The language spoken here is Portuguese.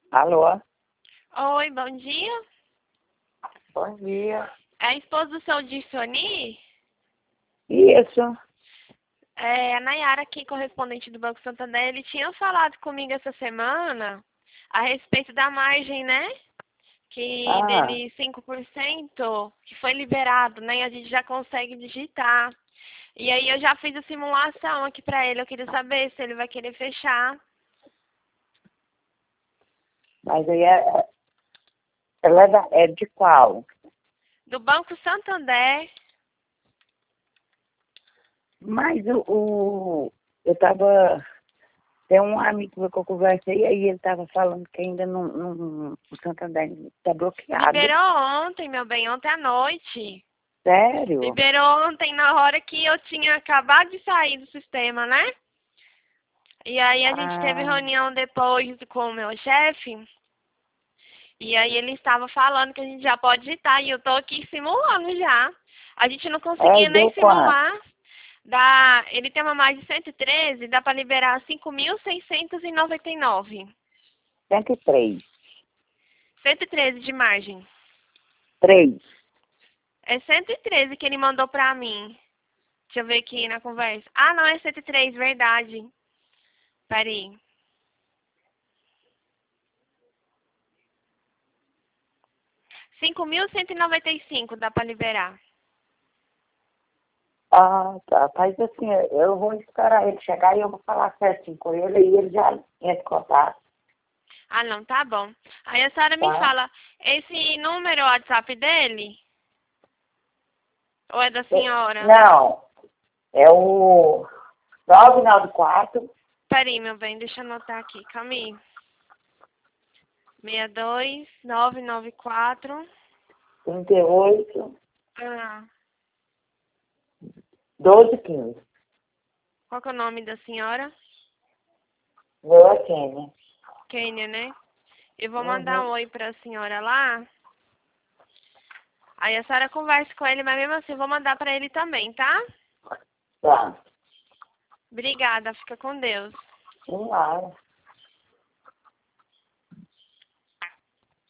Alô? Oi, bom dia. Bom dia. É a esposa do seu Dissoni? Isso. É a Nayara aqui, correspondente do Banco Santander. Ele tinha falado comigo essa semana a respeito da margem, né? Que Ah, dele 5% que foi liberado, né? E a gente já consegue digitar. E aí eu já fiz a simulação aqui pra ele. Eu queria saber se ele vai querer fechar. mas aí ela é de qual? Do Banco Santander. Mas eu tava. Tem um amigo meu que eu conversei, aí ele tava falando que ainda o Santander tá bloqueado. Liberou ontem, meu bem, ontem à noite. Sério? Liberou ontem na hora que eu tinha acabado de sair do sistema, né? E aí a gente teve Ah, reunião depois com o meu chefe. E aí ele estava falando que a gente já pode digitar. E eu tô aqui simulando já. A gente não é, conseguia nem deu quanto? simular. Ele tem uma margem de 113, dá para liberar 5.699. 103. 113 de margem. 3. É 113 que ele mandou pra mim. Deixa eu ver aqui na conversa. Ah, não, é 103, verdade. Peraí. 5.195 dá pra liberar. Ah, tá. Faz assim, eu vou esperar ele chegar e eu vou falar certinho com ele e ele já entra em contato, Ah, não, tá bom. Aí a senhora me tá? fala, esse número é o WhatsApp dele? Ou é da senhora? Não, é o 994 Peraí, meu bem, deixa eu anotar aqui. Calma aí. 62994. 38 Ah, 12 15. qual que é o nome da senhora? Meu é Kênia. Kênia, né? Eu vou mandar Uhum. um oi pra senhora lá. Aí a senhora conversa com ele, mas mesmo assim eu vou mandar pra ele também, tá? Tá. Obrigada, fica com Deus. Claro.